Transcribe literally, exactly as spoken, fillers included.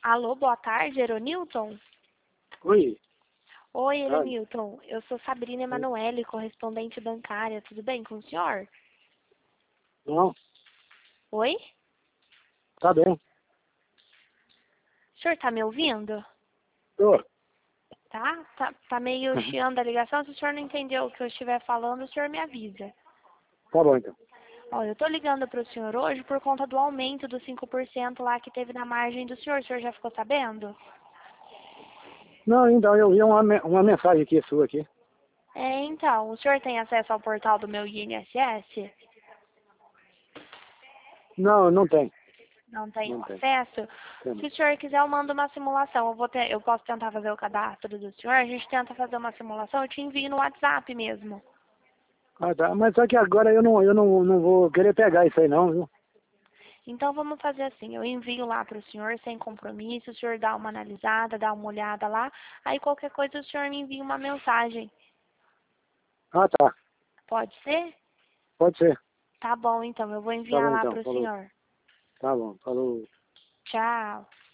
Alô, boa tarde, Eronilton? Oi. Oi, Ah, Eronilton. Eu sou Sabrina Emanuele, correspondente bancária. Tudo bem com o senhor? não, Oi? tá bem. O senhor tá me ouvindo? Tô. Tá? Tá, tá meio chiando a ligação. Se o senhor não entendeu o que eu estiver falando, o senhor me avisa. Tá bom, então. Ó, eu tô ligando pro senhor hoje por conta do aumento dos cinco por cento lá que teve na margem do senhor. O senhor já ficou sabendo? Não, então, eu vi uma, me- uma mensagem aqui sua aqui. É, então, o senhor tem acesso ao portal do meu I N S S? Não, não tem. Não tem Não tem. acesso? Tem Se não. o senhor quiser, eu mando uma simulação. Eu, vou ter, eu posso tentar fazer o cadastro do senhor. A gente tenta fazer uma simulação. Eu te envio no WhatsApp mesmo. Ah, tá. Mas só que agora eu não, eu não, não vou querer pegar isso aí não, viu? Então vamos fazer assim. Eu envio lá para o senhor sem compromisso. O senhor dá uma analisada, dá uma olhada lá. Aí qualquer coisa o senhor me envia uma mensagem. Ah, tá. Pode ser? Pode ser. Tá bom, então. Eu vou Tá enviar bom, lá então. para o Falou. senhor. Tá bom. Falou. Tchau.